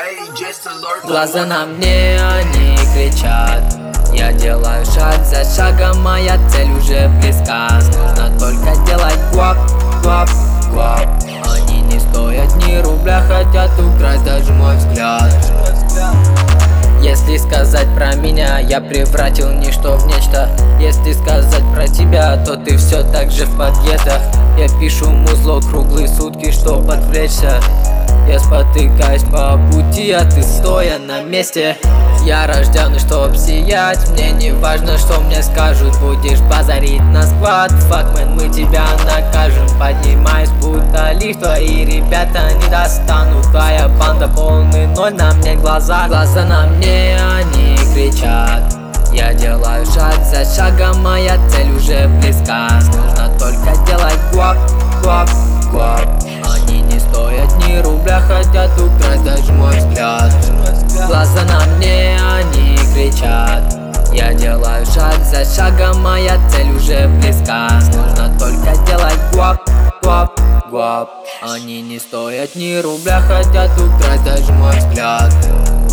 Глаза на мне, они кричат. Я делаю шаг за шагом, моя цель уже близка. Нужно только делать гвап, гвап, гвап. Они не стоят ни рубля, хотят украсть даже мой взгляд. Если сказать про меня, я превратил ничто в нечто. Если сказать про тебя, то ты все так же в подъездах. Я пишу музло круглые сутки, чтоб отвлечься. Я спотыкаюсь по пути, а ты стоя на месте. Я рожденный, чтоб сиять. Мне не важно, что мне скажут. Будешь базарить на сквад, факмен, мы тебя накажем. Поднимаюсь, будто лифт, твои ребята не достанут. Твоя банда полный ноль, на мне глаза. Глаза на мне, они кричат. Я делаю шаг за шагом, моя цель уже близка. Нужно только делать гвап, гвап, гвап. Они не стоят ни рубля, хотят украсть даже мой взгляд. Глаза на мне, они кричат. Я делаю шаг за шагом, моя цель уже близка. Нужно только делать гвап, гвап, гвап. Они не стоят ни рубля, хотят украсть даже мой взгляд.